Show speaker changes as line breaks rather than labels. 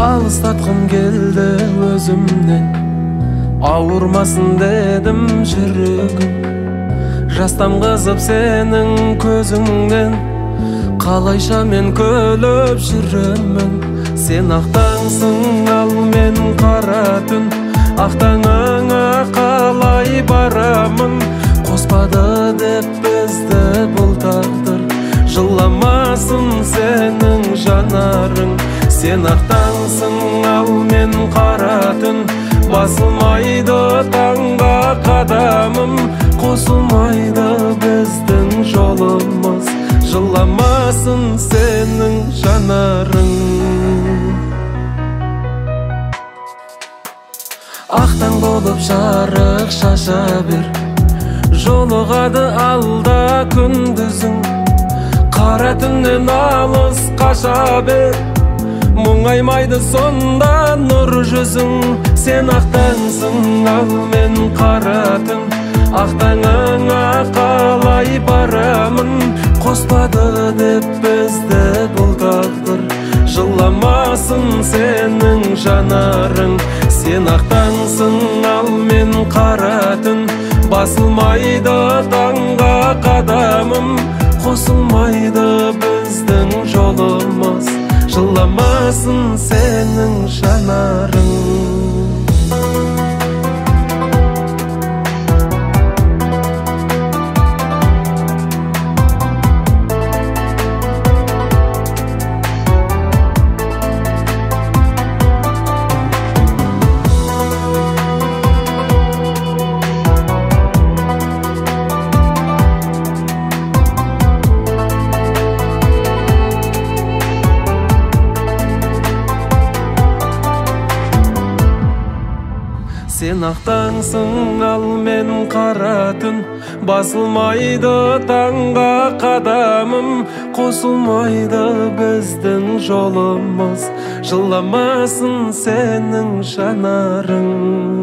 Алыстатқым келді өзімнен, ауырмасын дедім жүрегім. Жастам қызып сенің көзіңнен, қалайша мен күліп жүремін. Сен ақтаңсың, ал мен қара түн, ақтаңыңа қалай барамын. Қоспады деп бізді бұл тағдыр, жыламасын сенің жанарың. Сен ақтаңсың, ал мен қара түн, басылмайды таңға қадамым. Қосылмайды біздің жолымыз, жыламасын сенің жанарың. Ақтаң болып жарық шаша бер, жолығады алда күндізің. Қара түннен алыс қаша бер, мұңаймайды сонда нұр жүзің. Сен ақтаңсың, ал мен қара түн, ақтаңыңа қалай барамын. Қоспады деп бізді бұл тағдыр, жыламасын сенің жанарың. Сен ақтаңсың, ал мен қара түн, басылмайды таңға қадамым. Қосылмайды біздің жолымыз, жыламасын сенің жанарың. Сен ақтаңсың, ал мен қара түн, басылмайды таңға қадамым. Қосылмайды біздің жолымыз, жыламасын сенің жанарың.